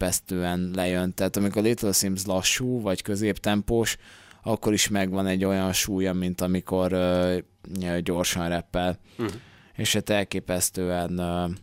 elképesztően lejön. Tehát amikor Little Sims lassú, vagy középtempós, akkor is megvan egy olyan súlya, mint amikor gyorsan rappel. És hát elképesztően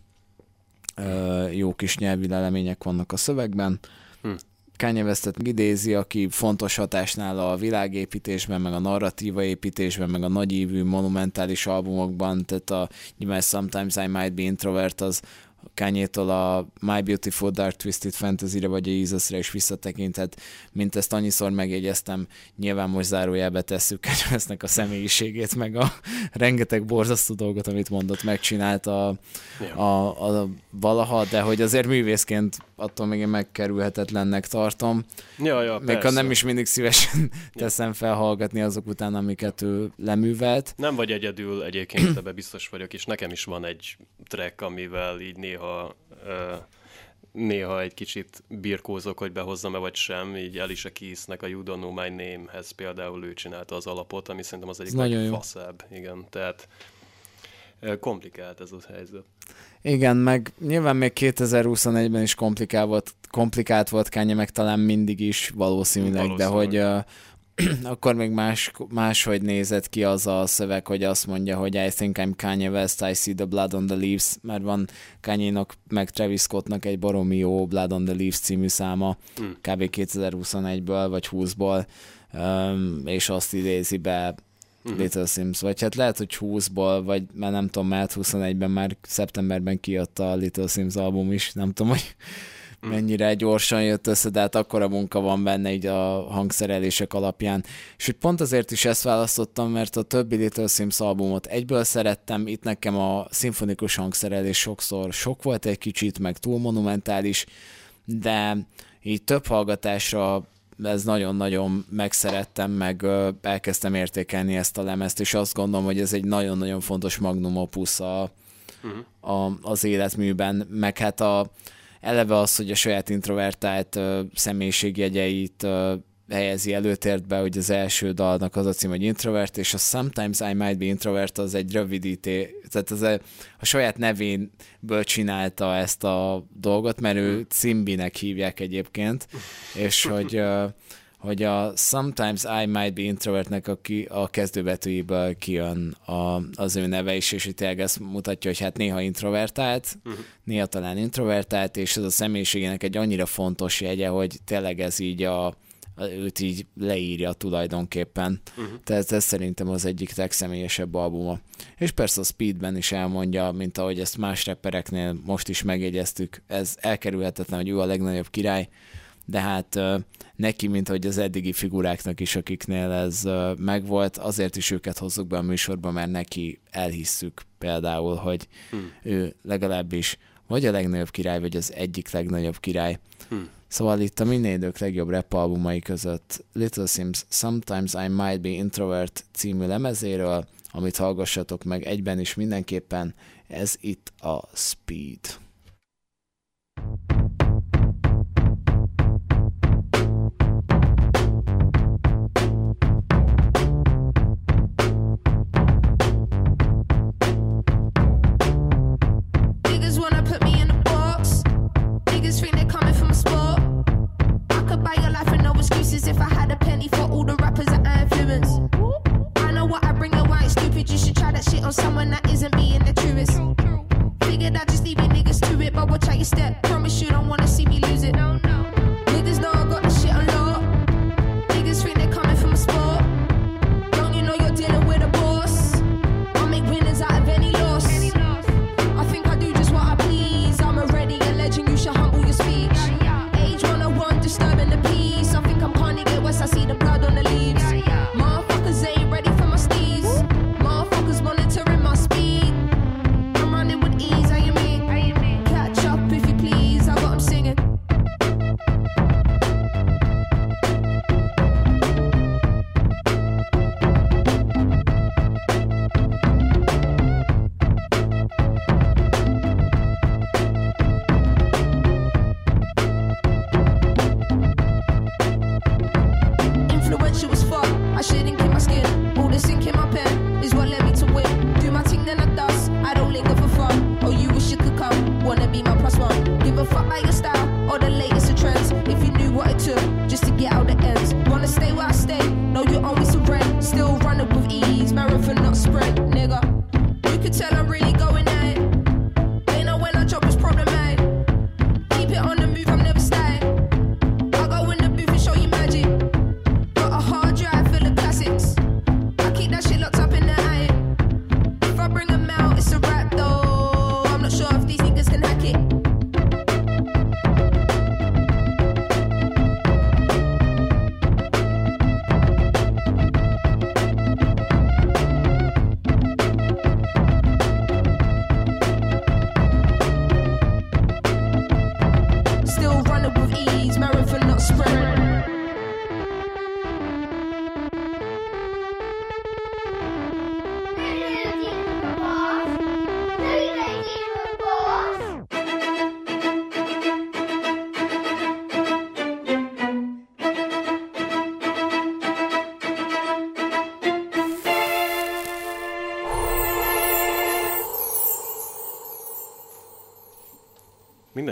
jó kis nyelvi lelemények vannak a szövegben. Kanye Westet idézi, aki fontos hatásnál a világépítésben, meg a narratíva építésben, meg a nagyívű, monumentális albumokban, tehát nyilván Sometimes I Might Be Introvert az Kanye-tól a My Beautiful Dark Twisted Fantasy-re vagy a Jesus-re is visszatekinthet, mint ezt annyiszor megjegyeztem, nyilván most zárójelbe tesszük Kanye Westnek a személyiségét, meg a rengeteg borzasztó dolgot, amit mondott, megcsinált a valaha, de hogy azért művészként attól még én megkerülhetetlennek tartom. Még ha nem is mindig szívesen teszem felhallgatni azok után, amiket ő leművelt. Nem vagy egyedül egyébként, ebben biztos vagyok, és nekem is van egy track, amivel így néha egy kicsit birkózok, hogy behozzam-e vagy sem, így Alicia Keysnek a You Don't Know My Name-hez például ő csinálta az alapot, ami szerintem az egyik legfaszább. Igen, tehát komplikált ez a helyzet. Igen, meg nyilván még 2021-ben is komplikált volt Kanye, meg talán mindig is valószínűleg. De hogy akkor még máshogy nézett ki az a szöveg, hogy azt mondja, hogy I think I'm Kanye West, I see the blood on the leaves, mert van Kanye-nak meg Travis Scottnak egy baromi jó Blood on the Leaves című száma, kb. 2021-ből vagy 20-ból, és azt idézi be Little Sims, vagy hát lehet, hogy 20-ból, vagy már nem tudom, mert 21-ben már szeptemberben kijött a Little Sims album is, nem tudom, hogy mennyire gyorsan jött össze, de hát akkora munka van benne így a hangszerelések alapján. És hogy pont azért is ezt választottam, mert a többi Little Sims albumot egyből szerettem, itt nekem a szimfonikus hangszerelés sokszor sok volt egy kicsit, meg túl monumentális, de így több hallgatásra ez nagyon-nagyon megszerettem, meg elkezdtem értékelni ezt a lemezt, és azt gondolom, hogy ez egy nagyon-nagyon fontos magnum opus az életműben, meg hát eleve az, hogy a saját introvertált személyiségjegyeit helyezi előtérbe, hogy az első dalnak az a cím, hogy Introvert, és a Sometimes I Might Be Introvert az egy rövidíté, tehát az a saját nevéből csinálta ezt a dolgot, mert ő Cimbinek hívják egyébként, és hogy a Sometimes I Might Be Introvertnek a kezdőbetűjéből kijön az ő neve is, és tényleg ezt mutatja, hogy hát néha introvertált, néha talán introvertált, és ez a személyiségének egy annyira fontos jegye, hogy tényleg ez így őt így leírja tulajdonképpen. Tehát ez szerintem az egyik legszemélyesebb albuma. És persze a Speedben is elmondja, mint ahogy ezt más rappereknél most is megjegyeztük, ez elkerülhetetlen, hogy ő a legnagyobb király, de hát neki, mint ahogy az eddigi figuráknak is, akiknél ez megvolt, azért is őket hozzuk be a műsorba, mert neki elhisszük például, hogy ő legalábbis vagy a legnagyobb király, vagy az egyik legnagyobb király. Szóval itt a minden idők legjobb rap albumai között Little Sims Sometimes I Might Be Introvert című lemezéről, amit hallgassatok meg egyben is mindenképpen, ez itt a Speed. If I had a penny for all the rappers that I influence, I know what I bring and why it's stupid. You should try that shit on someone that isn't being the truest. Figured I'd just leave you niggas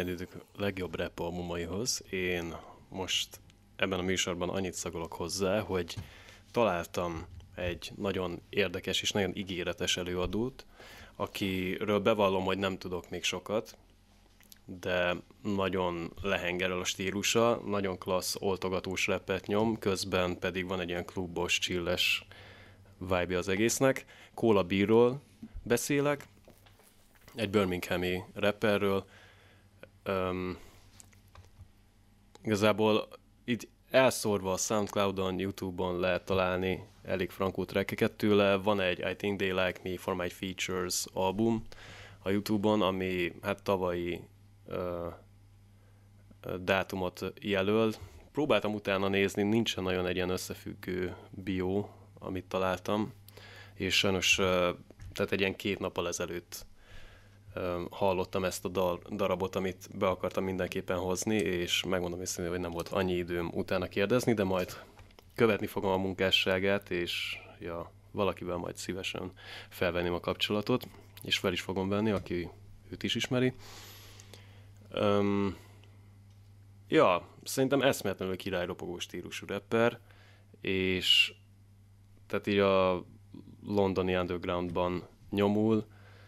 minden idők legjobb rap albumaihoz. Én most ebben a műsorban annyit szagolok hozzá, hogy találtam egy nagyon érdekes és nagyon ígéretes előadót, akiről bevallom, hogy nem tudok még sokat, de nagyon lehengerel a stílusa, nagyon klassz oltogatós rappet nyom, közben pedig van egy ilyen klubos, chilles vibe az egésznek. Cola Beerről beszélek, egy birminghami rapperről. Igazából így elszórva a Soundcloudon, YouTube-on lehet találni elég frankó trackeket tőle. Van egy I Think They Like Me For My Features album a YouTube-on, ami hát tavalyi dátumot jelöl. Próbáltam utána nézni, nincsen nagyon egy ilyen összefüggő bio, amit találtam, és sajnos tehát egy ilyen 2 nappal ezelőtt hallottam ezt a darabot, amit be akartam mindenképpen hozni, és megmondom őszintén, hogy nem volt annyi időm utána kérdezni, de majd követni fogom a munkásságát, és ja, valakivel majd szívesen felvenném a kapcsolatot, és fel is fogom venni, aki őt is ismeri. Ja, szerintem eszméletlenül királyropogó stílusú rapper, és tehát így a londoni undergroundban nyomul.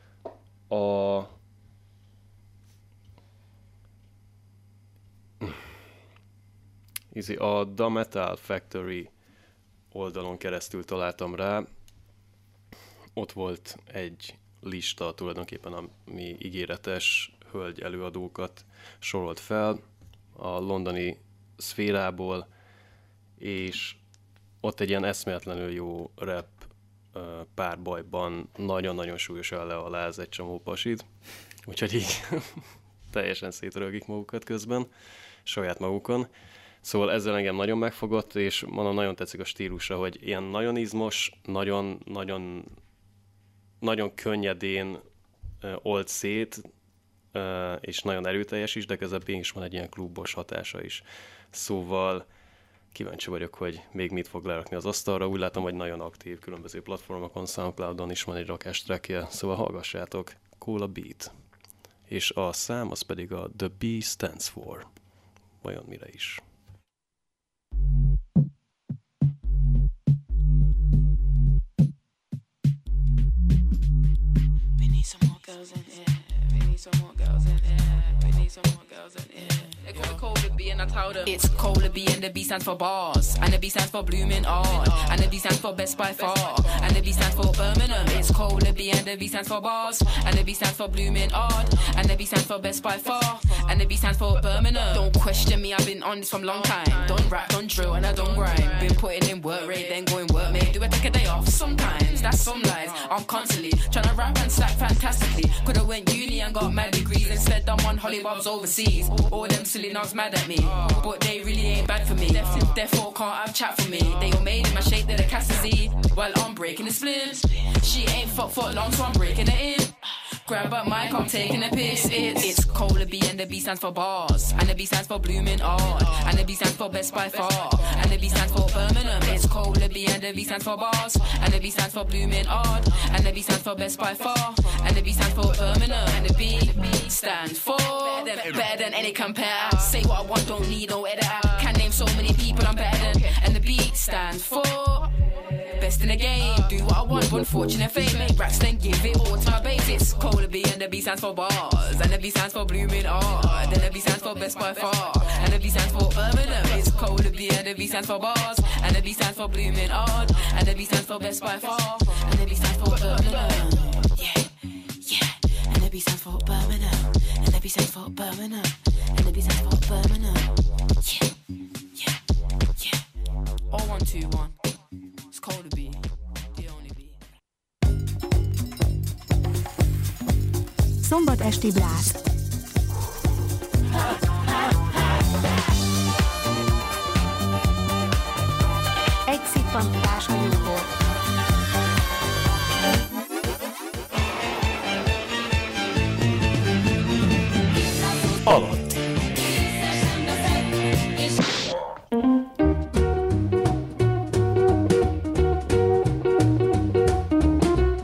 A The Metal Factory oldalon keresztül találtam rá. Ott volt egy lista tulajdonképpen, ami ígéretes hölgy előadókat sorolt fel a londoni szférából, és ott egy ilyen eszméletlenül jó rap párbajban nagyon-nagyon súlyosan lealáz egy csomó pasit, úgyhogy így teljesen szétrölgik magukat közben, saját magukon. Szóval ezzel engem nagyon megfogott, és mondom, nagyon tetszik a stílusa, hogy ilyen nagyon izmos, nagyon könnyedén old szét, és nagyon erőteljes is, de közben is van egy ilyen klubos hatása is. Szóval kíváncsi vagyok, hogy még mit fog lerakni az asztalra. Úgy látom, hogy nagyon aktív különböző platformokon, Soundcloudon is van egy rakás trackje, szóval hallgassátok, Cola Beat. És a szám az pedig a The B Stands For. Vajon mire is? We need some more girls in here. We need some more girls in here. We need some more girls in here. They call me Cola B and I told them it's Cola B and the B stands for bars, and the B stands for blooming hard, and the B stands for best by far, and the B stands for Birmingham. It's Cola B and the B stands for bars, and the B stands for blooming hard, and the B stands for best by far, and the B stands for Birmingham. Don't question me, I've been on this from long time. Don't rap, don't drill, and I don't grind. Been putting in work rate, then going work, mate. Do I take a day off? Sometimes, that's some lies. I'm constantly trying to rap and stack fantastically. Could've went uni and got mad degrees. Instead I'm on hollybobs overseas. All them silly knobs mad at me, but they really ain't bad for me. Therefore can't have chat for me. They all made in my shape, they're the Cassidy, while I'm breaking the splits. She ain't foot long, so I'm breaking it in. Grab up mic, I'm taking a piss. It's Cola B and the B stands for bars, and the B stands for blooming hard, and the B stands for best by far, and the B stands for Birmingham. It's Cola B and the B stands for bars, and the B stands for blooming hard, and the B stands for best by far, and the B stands for Birmingham. And the B stands for better than any compare. Say what I want, don't need no editor. Can name so many people I'm better than. And the B stands for best in the game. Do what I want, unfortunate fame. Make racks, then give it all to my base. It's Cola B and the B stands for bars, and the B stands for blooming hard, then the B stands for best by far, and the B stands for Birmingham. It's Cola B and the B stands for bars, and the B stands for blooming hard, and the B stands for best by far, and the B stands for Birmingham. Yeah, yeah, and the B stands for Birmingham, and the B stands for Birmingham, and the B stands for Birmingham. Yeah, yeah, yeah. All 1, 2, 1. It's Cola B, the only B. Szombat esti blászt. Egy szippantás a jóból. Alatt.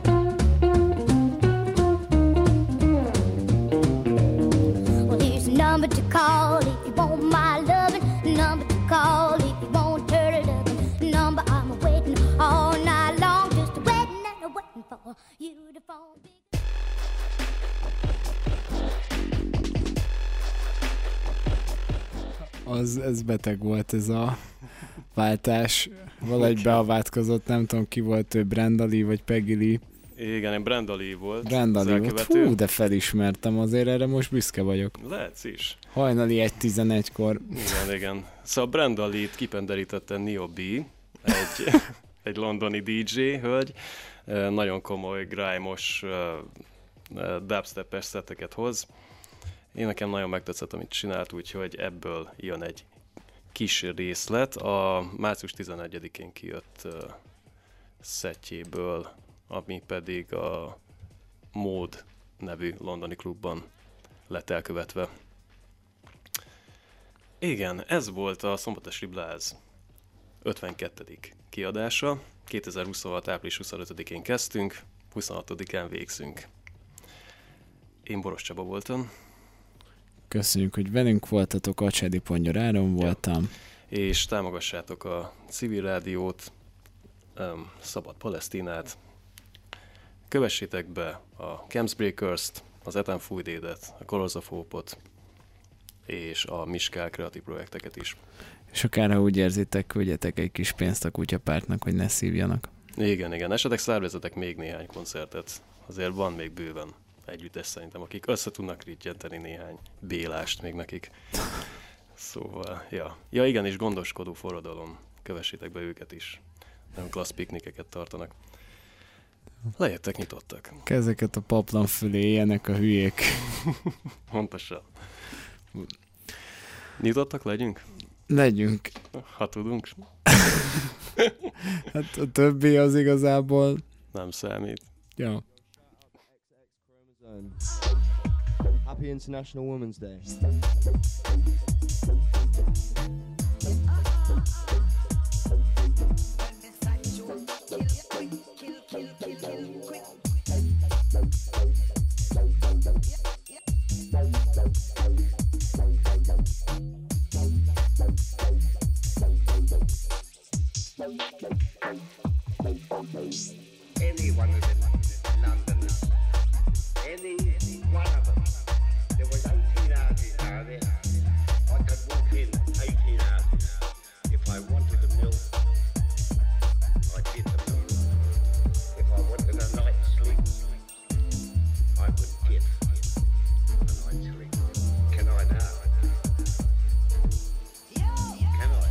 Well, there's no Ez beteg volt ez a váltás. Valahogy beavatkozott, nem tudom ki volt ő, Brenda Lee vagy Peggy Lee. Igen, én Brenda Lee volt. Brenda Lee volt. Hú, de felismertem, azért erre most büszke vagyok. Lehetsz is. Hajnali 1:11-kor. Igen. Szóval Brenda Lee-t kipenderítette Neo B, egy londoni DJ hölgy. Nagyon komoly, grime-os, dubstep-es szetteket hoz. Én nekem nagyon megtetszett, amit csinált, úgyhogy ebből jön egy kis részlet. A március 11-én kijött szettjéből, ami pedig a Mód nevű londoni klubban lett elkövetve. Igen, ez volt a Szombatesti Bláz 52. kiadása. 2026. április 25-én kezdtünk, 26-án végzünk. Én Boros Csaba voltam. Köszönjük, hogy velünk voltatok, Acsádi Pongyar Áron voltam. Ja. És támogassátok a civil rádiót, Szabad Palesztinát, kövessétek be a Camps Breakers-t, az Ethan Fújdédet, a Colors of Hope-ot, és a Miskál kreatív projekteket is. És akár ha úgy érzitek, küldjetek egy kis pénzt a kutyapártnak, hogy ne szívjanak. Igen. Esetleg szervezetek még néhány koncertet. Azért van még bőven együttes szerintem, akik össze tudnak rittyenteni néhány bélást még nekik. Szóval, ja igen, és Gondoskodó Forradalom. Kövessétek be őket is. Nagyon klassz piknikeket tartanak. Lejöttek, nyitottak. Kezeket a paplan fölé, ilyenek a hülyék. Pontosan. Nyitottak legyünk? Legyünk. Ha tudunk. Hát a többi az igazából... Nem számít. Ja. Happy International Women's Day. Any one of them Londoners, any one of them. There was 18 houses down there. I could walk in 18 houses. If I wanted a meal, I did the meal. If I wanted a night's sleep, I would get a night's sleep. Can I now? Can I?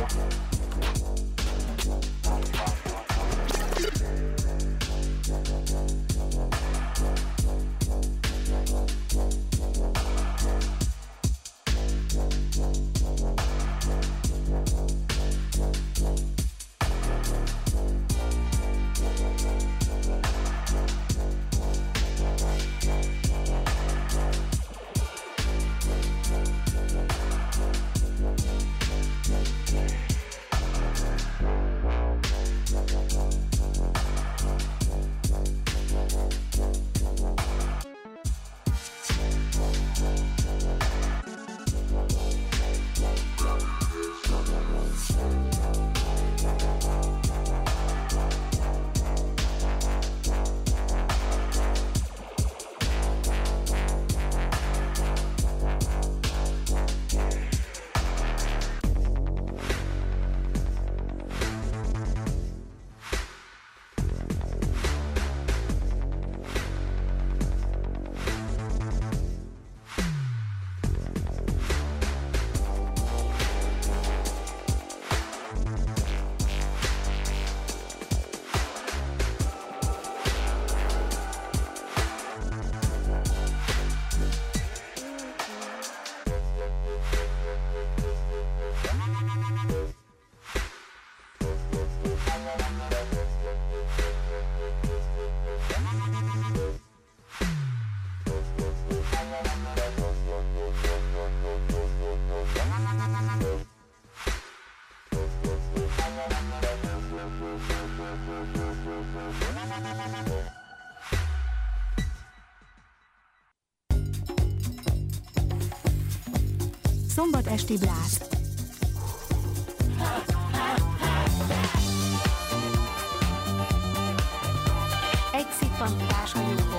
Szombat esti Blast. Egy szippantás a jóból.